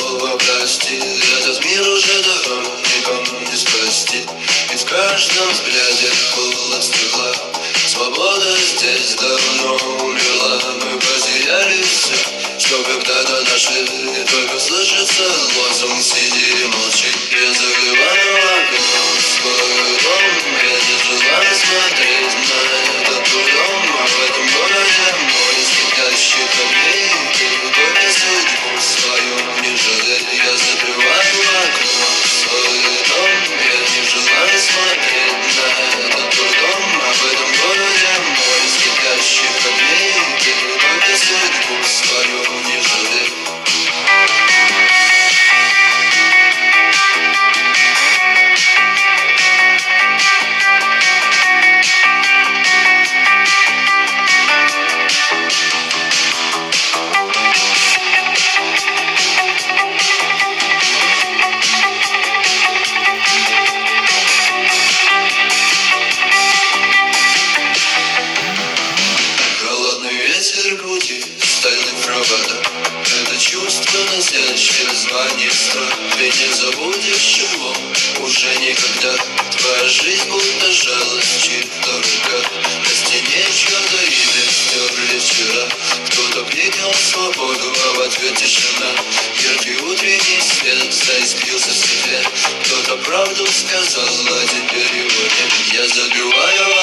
снова прости. Этот мир уже давно никому не спасти, и в каждом взгляде холод стекла. Свобода здесь давно умерла. Мы потеряли все, что когда-то нашли. Только слышится лозунг: сиди и молчи. Я заливаю окно в свой дом. Я не желаю смотреть на этот дом. А в этом городе мой светящий камень. Только судьбу свою не жалей. Я закрываю окно в свой дом. Я не желаю смотреть на этот дом. А в этом городе мой светящий камень. Только судьбу свою не жалей. Ветер груди, стальным проводом. Это чувство, носящее звание страх. Ты не забудешь его уже никогда. Твоя жизнь будто жалость чьих-то руках. На стене чьё-то имя стерли вчера. Кто-то крикнул свободу, а в ответ тишина. Яркий утренний свет заискрился в стекле. Кто-то правду сказал, а теперь его нет. Я забиваю